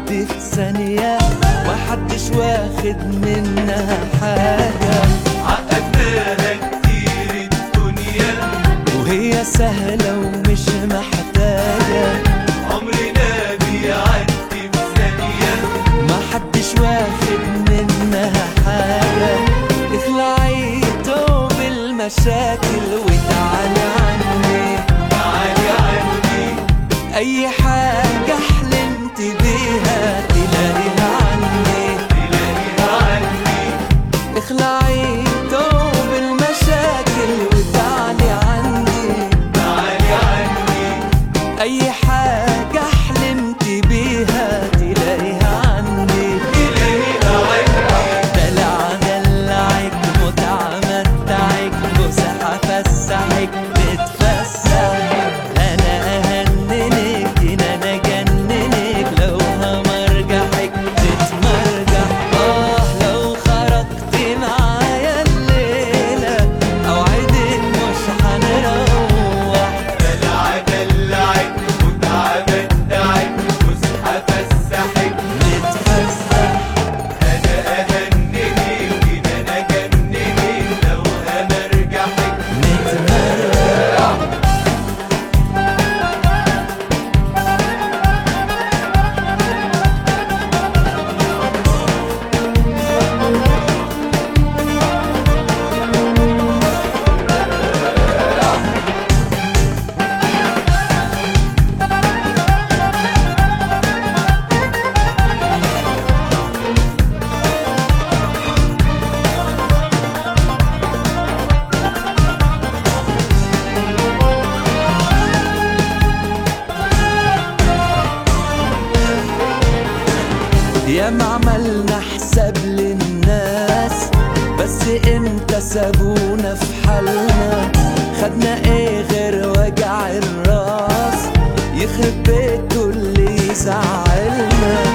بتعدي في ثانية محدش واخد منها حاجة. عقدناها كتير الدنيا وهي سهلة ومش محتاجة. عمرنا بيعدي في ثانية محدش واخد منها حاجة. اخلعي توب المشاكل وتعالي عني. تعالي عني. أي حاجة حلمت بيها تلاقيها عني. تلاقيها عني. اخلعي توب المشاكل وتعالي عني. تعالي عني. أي حاجة حلمت بيها تلاقيها عني. تلاقيها عني. دلع دلعك متعة متعك فسحة فسحك تتفسح. أنا أهننك إن أنا جننك لو همرجحك تتمرجح. لو خرجت معايا الليلة أوعدك مش هنروح. دلع دلعك متعة متعك فسحة فسحك نتفسح. أنا أهننك إن أنا جننك لو همرجحك نتمرجح. ياما عملنا حساب للناس بس امتى سابونا في حالنا. خدنا ايه غير وجع الراس يخرب بيته اللي يزعلنا.